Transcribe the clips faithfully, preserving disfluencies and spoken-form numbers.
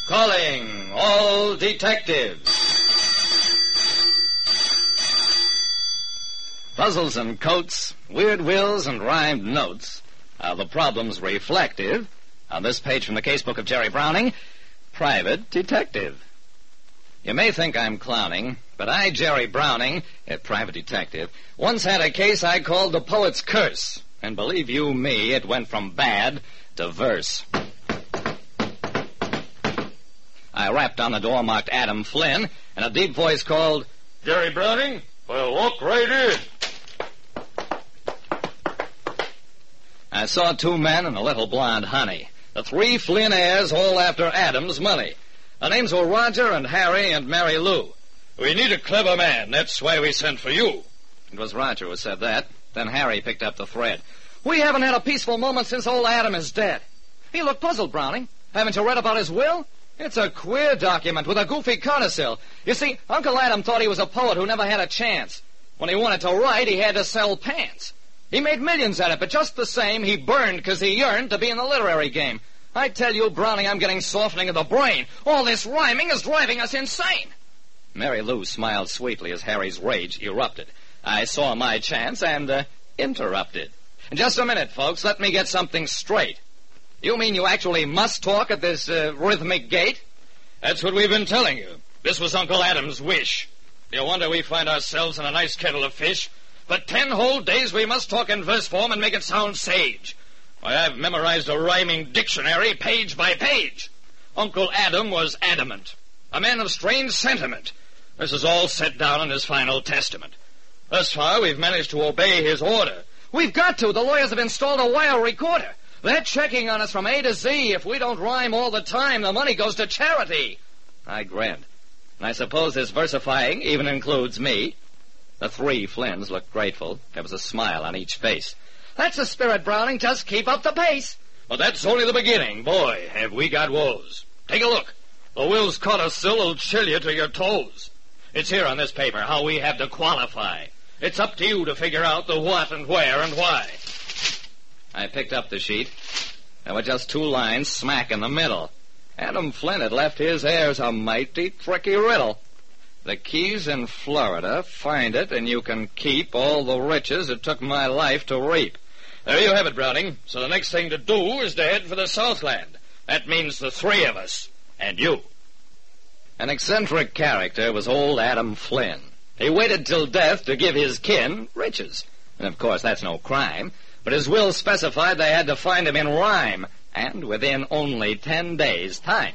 Calling all detectives. Puzzles and coats, weird wills and rhymed notes are the problems reflective on this page from the casebook of Jerry Browning, Private Detective. You may think I'm clowning, but I, Jerry Browning, a private detective, once had a case I called the Poet's Curse. And believe you me, it went from bad to verse. I rapped on the door marked Adam Flynn, and a deep voice called, Jerry Browning? Well, walk right in. I saw two men and a little blonde honey. The three Flynn heirs, all after Adam's money. Their names were Roger and Harry and Mary Lou. We need a clever man. That's why we sent for you. It was Roger who said that. Then Harry picked up the thread. We haven't had a peaceful moment since old Adam is dead. You look puzzled, Browning. Haven't you read about his will? It's a queer document with a goofy codicil. You see, Uncle Adam thought he was a poet who never had a chance. When he wanted to write, he had to sell pants. He made millions at it, but just the same, he burned because he yearned to be in the literary game. I tell you, Browning, I'm getting softening of the brain. All this rhyming is driving us insane. Mary Lou smiled sweetly as Harry's rage erupted. I saw my chance and, uh, interrupted. Just a minute, folks. Let me get something straight. You mean you actually must talk at this uh, rhythmic gait? That's what we've been telling you. This was Uncle Adam's wish. You wonder we find ourselves in a nice kettle of fish. For ten whole days we must talk in verse form and make it sound sage. Why, I've memorized a rhyming dictionary page by page. Uncle Adam was adamant, a man of strange sentiment. This is all set down in his final testament. Thus far, we've managed to obey his order. We've got to. The lawyers have installed a wire recorder. They're checking on us from A to Z. If we don't rhyme all the time, the money goes to charity. I grinned. And I suppose this versifying even includes me. The three Flynns looked grateful. There was a smile on each face. That's the spirit, Browning. Just keep up the pace. But that's only the beginning. Boy, have we got woes. Take a look. The will's codicil will chill you to your toes. It's here on this paper how we have to qualify. It's up to you to figure out the what and where and why. I picked up the sheet. There were just two lines smack in the middle. Adam Flynn had left his heirs a mighty tricky riddle. The Keys in Florida, find it, and you can keep all the riches it took my life to reap. There you have it, Browning. So the next thing to do is to head for the Southland. That means the three of us. And you. An eccentric character was old Adam Flynn. He waited till death to give his kin riches. And of course, that's no crime. But his will specified they had to find him in rhyme, and within only ten days' time.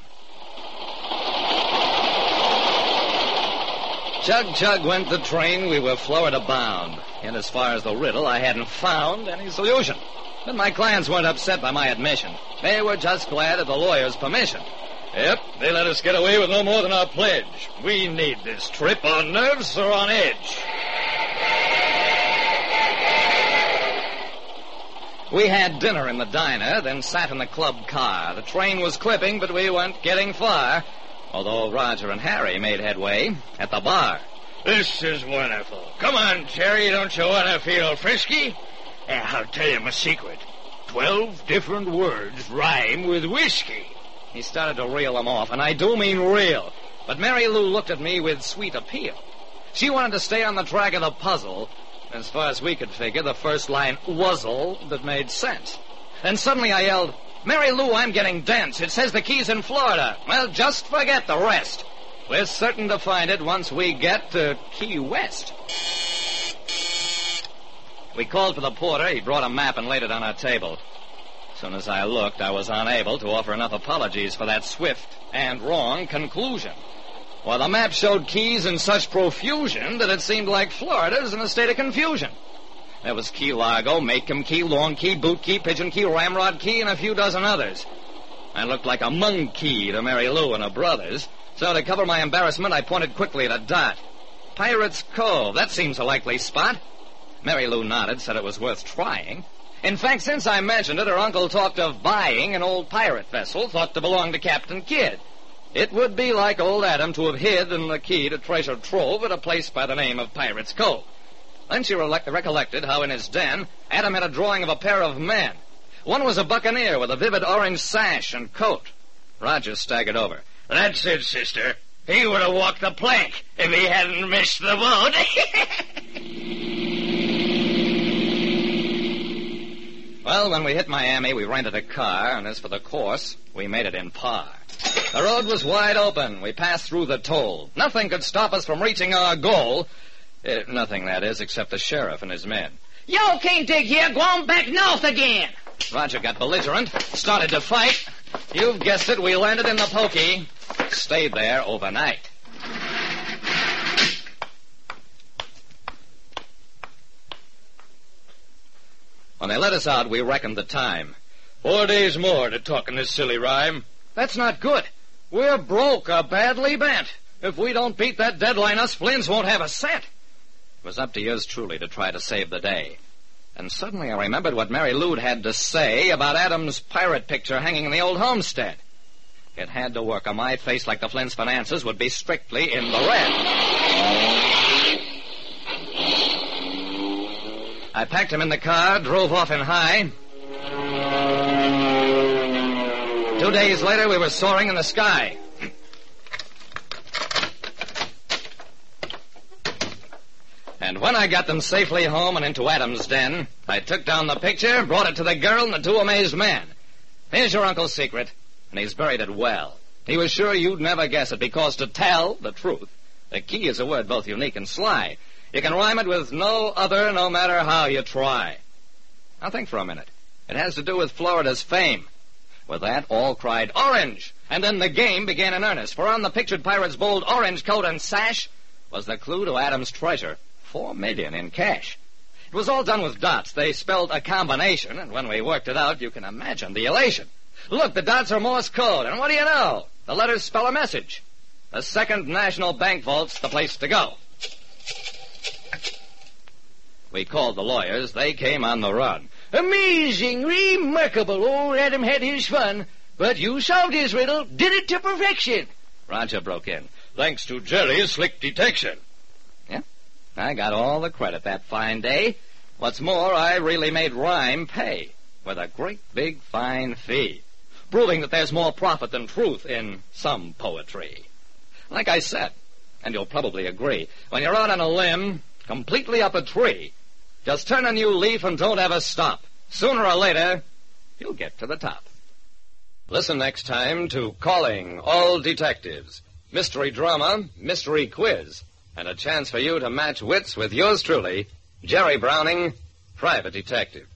Chug, chug went the train. We were Florida bound. And as far as the riddle, I hadn't found any solution. But my clients weren't upset by my admission. They were just glad of the lawyer's permission. Yep, they let us get away with no more than our pledge. We need this trip. Our nerves are on edge. We had dinner in the diner, then sat in the club car. The train was clipping, but we weren't getting far, although Roger and Harry made headway at the bar. This is wonderful. Come on, Terry, don't you want to feel frisky? Yeah, I'll tell you my secret. Twelve different words rhyme with whiskey. He started to reel them off, and I do mean real. But Mary Lou looked at me with sweet appeal. She wanted to stay on the track of the puzzle. As far as we could figure, the first line wuzzle that made sense. Then suddenly I yelled, Mary Lou, I'm getting dense. It says the Keys in Florida. Well, just forget the rest. We're certain to find it once we get to Key West. We called for the porter. He brought a map and laid it on our table. As soon as I looked, I was unable to offer enough apologies for that swift and wrong conclusion. Well, the map showed keys in such profusion that it seemed like Florida was in a state of confusion. There was Key Largo, Macomb Key, Long Key, Boot Key, Pigeon Key, Ramrod Key, and a few dozen others. I looked like a monkey to Mary Lou and her brothers, so to cover my embarrassment, I pointed quickly at a dot. Pirates Cove, that seems a likely spot. Mary Lou nodded, said it was worth trying. In fact, since I mentioned it, her uncle talked of buying an old pirate vessel thought to belong to Captain Kidd. It would be like old Adam to have hidden the key to treasure trove at a place by the name of Pirates Cove. Then she re- recollected how in his den, Adam had a drawing of a pair of men. One was a buccaneer with a vivid orange sash and coat. Roger staggered over. That's it, sister. He would have walked the plank if he hadn't missed the boat. Well, when we hit Miami, we rented a car, and as for the course, we made it in par. The road was wide open. We passed through the toll. Nothing could stop us from reaching our goal. Uh, nothing, that is, except the sheriff and his men. Y'all can't dig here. Go on back north again. Roger got belligerent, started to fight. You've guessed it, we landed in the Pokey. Stayed there overnight. When they let us out, we reckoned the time. Four days more to talking this silly rhyme. That's not good. We're broke or badly bent. If we don't beat that deadline, us Flynns won't have a cent. It was up to yours truly to try to save the day. And suddenly I remembered what Mary Lou had to say about Adam's pirate picture hanging in the old homestead. It had to work, or my face, like the Flynn's finances, would be strictly in the red. I packed him in the car, drove off in high. Two days later, we were soaring in the sky. And when I got them safely home and into Adam's den, I took down the picture, brought it to the girl and the two amazed men. Here's your uncle's secret, and he's buried it well. He was sure you'd never guess it, because to tell the truth, the key is a word both unique and sly. You can rhyme it with no other, no matter how you try. Now think for a minute. It has to do with Florida's fame. With that, all cried, "Orange!" And then the game began in earnest, for on the pictured pirate's bold orange coat and sash was the clue to Adam's treasure, four million in cash. It was all done with dots. They spelled a combination, and when we worked it out, you can imagine the elation. Look, the dots are Morse code, and what do you know? The letters spell a message. The Second National Bank Vault's the place to go. We called the lawyers. They came on the run. Amazing, remarkable. Old Adam had his fun, but you solved his riddle, did it to perfection. Roger broke in. Thanks to Jerry's slick detection. Yeah, I got all the credit that fine day. What's more, I really made rhyme pay with a great big fine fee, proving that there's more profit than truth in some poetry. Like I said, and you'll probably agree, when you're out on a limb, completely up a tree, just turn a new leaf and don't ever stop. Sooner or later, you'll get to the top. Listen next time to Calling All Detectives. Mystery drama, mystery quiz, and a chance for you to match wits with yours truly, Jerry Browning, Private Detective.